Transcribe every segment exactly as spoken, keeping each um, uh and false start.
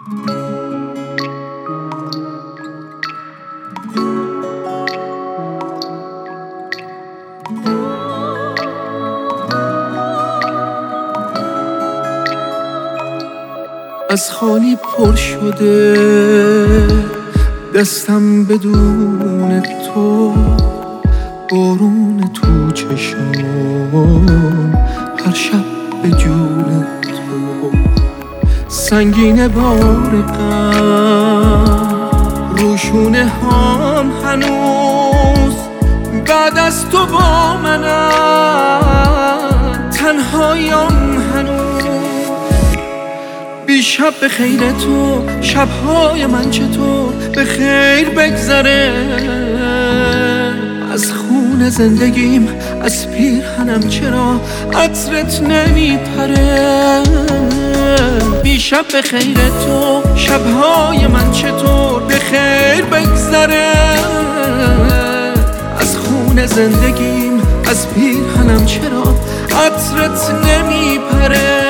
از خالی پر شده دستم بدون تو، بارون تو چشام هر شب به جون تو، سنگین بار غم روشونه هام هنوز بعد از تو با منم، تنهایم هنوز. بیشب به خیر تو، شبهای من چطور به خیر بگذره، از خون زندگیم از پیرهنم چرا عطرت نمیپره. بیشب به خیر تو، شبهای من چطور به خیر بگذره، از خون زندگیم از پیرهنم چرا عطرت نمیپره.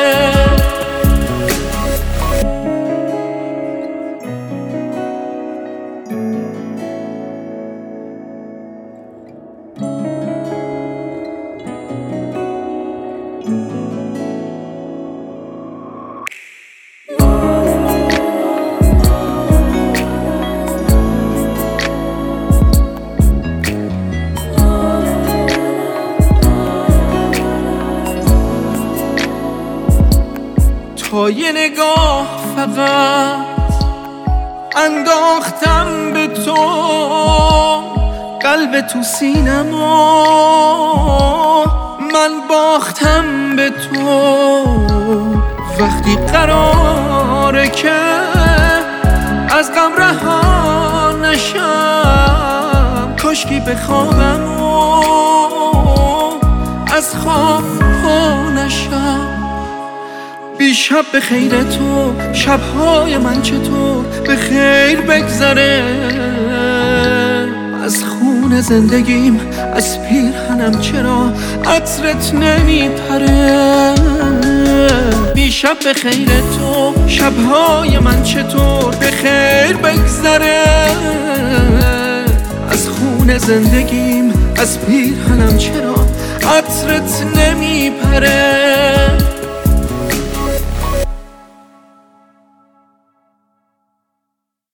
تا یه نگاه فقط انداختم به تو، قلب تو سینما من باختم به تو. وقتی قراره که از غم رها نشم، کاشکی بخوابم و از خواب پا نشم. بیشب به خیر تو، شبهای من چطور به خیر بگذره، از خون زندگیم از پیرهنم چرا عطرت نمیپره. بیشب به خیر تو، شبهای من چطور به خیر بگذره، از خون زندگیم از پیرهنم چرا عطرت نمیپره.